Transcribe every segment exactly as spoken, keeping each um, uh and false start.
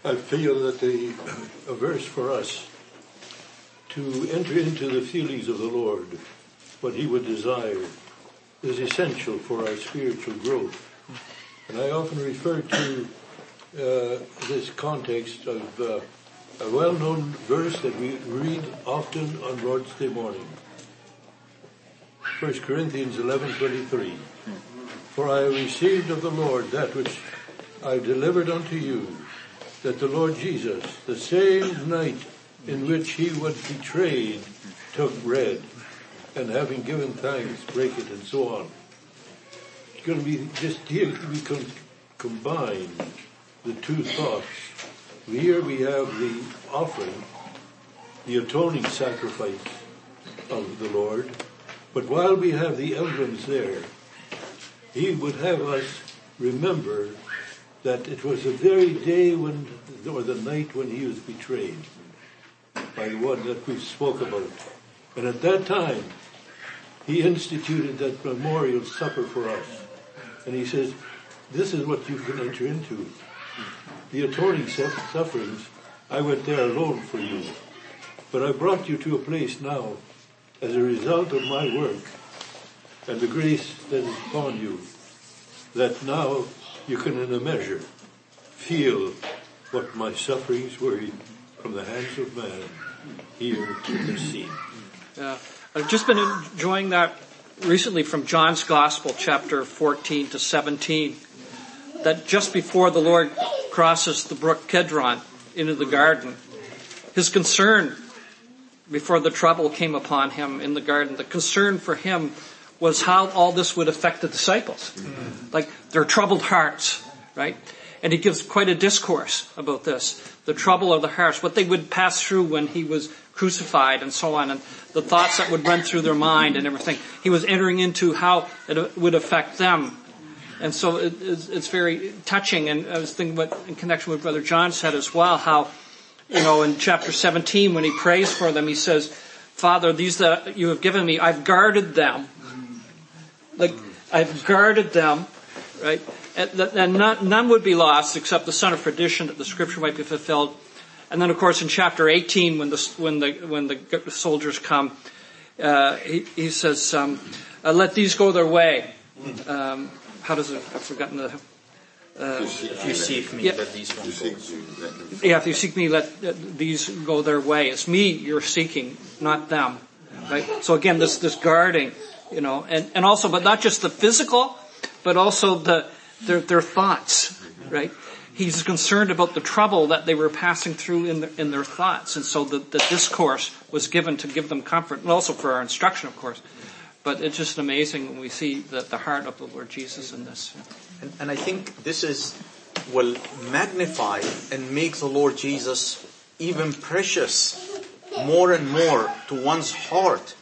I feel that the a verse for us to enter into the feelings of the Lord, what he would desire, is essential for our spiritual growth. And I often refer to uh, this context of uh, a well-known verse that we read often on Lord's Day morning. First Corinthians eleven twenty-three. For I received of the Lord that which I delivered unto you, that the Lord Jesus, the same night in which he was betrayed, took bread, and having given thanks, brake it, and so on. It's going to be just here we can combine the two thoughts. Here we have the offering, the atoning sacrifice of the Lord, but while we have the emblems there, he would have us remember that it was the very day when, or the night when he was betrayed by the one that we spoke about. And at that time, he instituted that memorial supper for us. And he says, this is what you can enter into. The atoning sufferings, I went there alone for you. But I brought you to a place now as a result of my work and the grace that is upon you, that now you can in a measure feel what my sufferings were from the hands of man here in the scene. Yeah, I've just been enjoying that recently from John's Gospel, chapter fourteen to seventeen, that just before the Lord crosses the brook Kedron into the garden, his concern before the trouble came upon him in the garden, the concern for him was how all this would affect the disciples. Mm-hmm. Like their troubled hearts, right? And he gives quite a discourse about this. The trouble of the hearts, what they would pass through when he was crucified and so on, and the thoughts that would run through their mind and everything. He was entering into how it would affect them. And so it, it's, it's very touching. And I was thinking about, in connection with Brother John said as well, how, you know, in chapter seventeen, when he prays for them, he says, Father, these that you have given me, I've guarded them. Like, I've guarded them, right? And, and none, none would be lost except the son of perdition, that the scripture might be fulfilled. And then, of course, in chapter eighteen, when the when the when the soldiers come, uh, he, he says, um, uh, "Let these go their way." Um, how does it? I've forgotten the. Uh, if you seek me, yeah. let these ones go. Yeah, if you seek me, let uh, these go their way. It's me you're seeking, not them. Right. So again, this this guarding. You know, and, and also, but not just the physical, but also the their their thoughts, right? He's concerned about the trouble that they were passing through in, the, in their thoughts, and so the, the discourse was given to give them comfort, and also for our instruction, of course. But it's just amazing when we see the, the heart of the Lord Jesus in this. And, and I think this is will magnify and make the Lord Jesus even precious more and more to one's heart.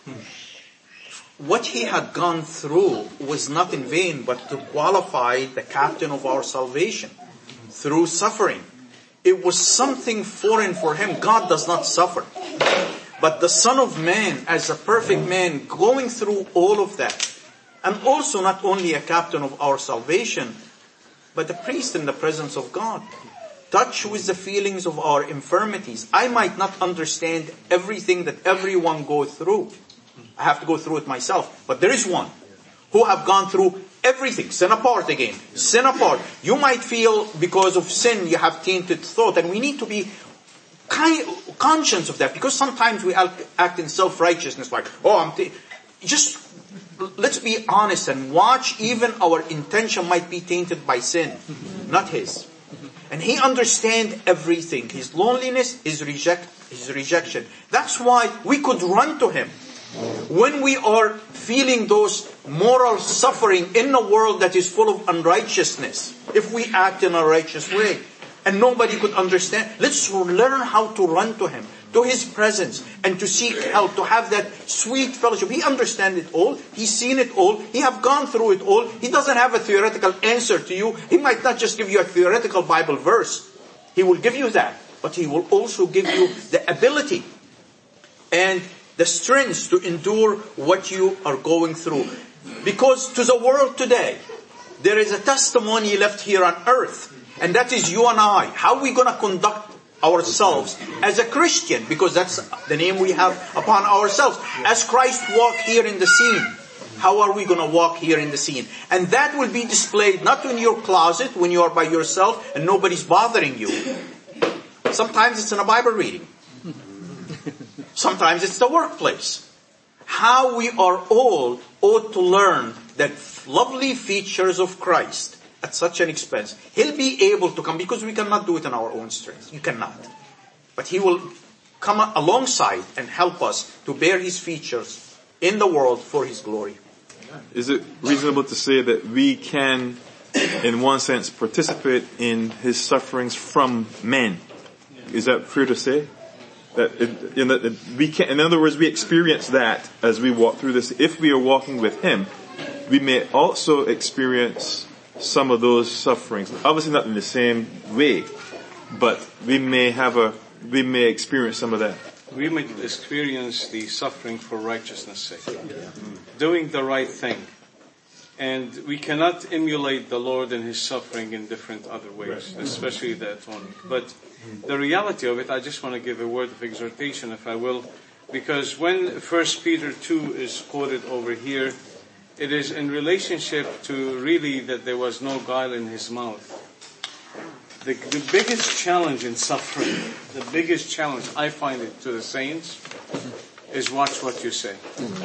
What he had gone through was not in vain, but to qualify the captain of our salvation through suffering. It was something foreign for him. God does not suffer. But the Son of Man, as a perfect man, going through all of that, and also not only a captain of our salvation, but a priest in the presence of God, touched with the feelings of our infirmities. I might not understand everything that everyone goes through. I have to go through it myself. But there is one who have gone through everything. Sin apart again. Sin apart. You might feel because of sin you have tainted thought. And we need to be kind, conscious of that. Because sometimes we act in self-righteousness. Like, oh, I'm... T-. Just, let's be honest and watch. Even our intention might be tainted by sin. Not his. And he understands everything. His loneliness, his, reject, his rejection. That's why we could run to him. When we are feeling those moral suffering in a world that is full of unrighteousness, if we act in a righteous way, and nobody could understand, let's learn how to run to him, to his presence, and to seek help, to have that sweet fellowship. He understands it all. He's seen it all. He have gone through it all. He doesn't have a theoretical answer to you. He might not just give you a theoretical Bible verse. He will give you that, but he will also give you the ability and the strength to endure what you are going through. Because to the world today, there is a testimony left here on earth. And that is you and I. How are we going to conduct ourselves as a Christian? Because that's the name we have upon ourselves. As Christ walked here in the scene, how are we going to walk here in the scene? And that will be displayed not in your closet when you are by yourself and nobody's bothering you. Sometimes it's in a Bible reading. Sometimes it's the workplace. How we are all ought to learn that lovely features of Christ at such an expense. He'll be able to come, because we cannot do it in our own strength. You cannot. But He will come alongside and help us to bear His features in the world for His glory. Is it reasonable to say that we can, in one sense, participate in His sufferings from men? Is that fair to say? That it, you know, that we can, in other words, we experience that as we walk through this. If we are walking with Him, we may also experience some of those sufferings. Obviously not in the same way, but we may have a, we may experience some of that. We may experience the suffering for righteousness' sake, doing the right thing. And we cannot emulate the Lord in His suffering in different other ways, especially the atonement. But the reality of it, I just want to give a word of exhortation, if I will, because when First Peter two is quoted over here, it is in relationship to really that there was no guile in His mouth. The, the biggest challenge in suffering, the biggest challenge I find it to the saints, is watch what you say.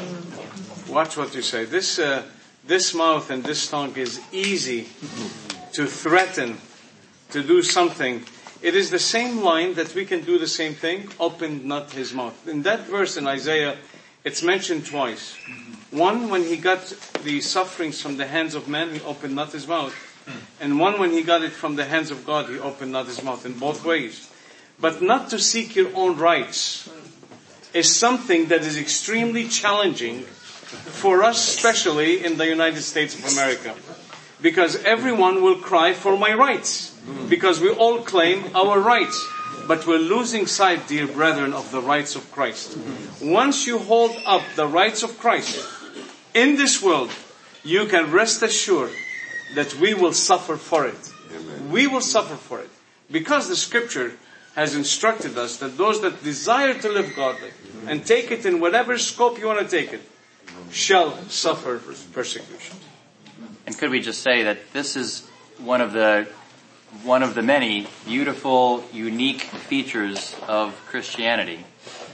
Watch what you say. This uh, this mouth and this tongue is easy to threaten, to do something. It is the same line that we can do the same thing, opened not his mouth. In that verse in Isaiah, it's mentioned twice. One, when he got the sufferings from the hands of men, he opened not his mouth. And one, when he got it from the hands of God, he opened not his mouth, in both ways. But not to seek your own rights is something that is extremely challenging for us, especially in the United States of America. Because everyone will cry for my rights. Because we all claim our rights. But we're losing sight, dear brethren, of the rights of Christ. Once you hold up the rights of Christ in this world, you can rest assured that we will suffer for it. Amen. We will suffer for it. Because the Scripture has instructed us that those that desire to live godly and take it in whatever scope you want to take it, shall suffer persecution. And could we just say that this is one of the one of the many beautiful, unique features of Christianity.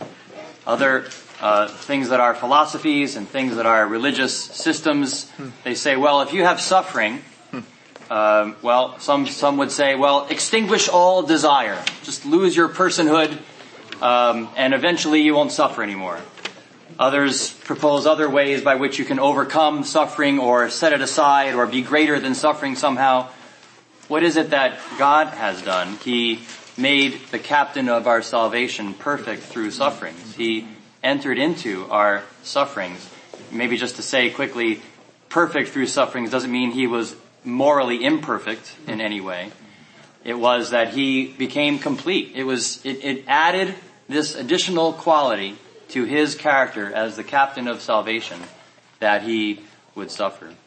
Other uh, things that are philosophies and things that are religious systems, they say, well, if you have suffering, uh, well, some some would say, well, extinguish all desire. Just lose your personhood, um, and eventually you won't suffer anymore. Others propose other ways by which you can overcome suffering or set it aside or be greater than suffering somehow. What is it that God has done? He made the captain of our salvation perfect through sufferings. He entered into our sufferings. Maybe just to say quickly, perfect through sufferings doesn't mean He was morally imperfect in any way. It was that He became complete. It was, it, it added this additional quality to His character as the captain of salvation, that He would suffer.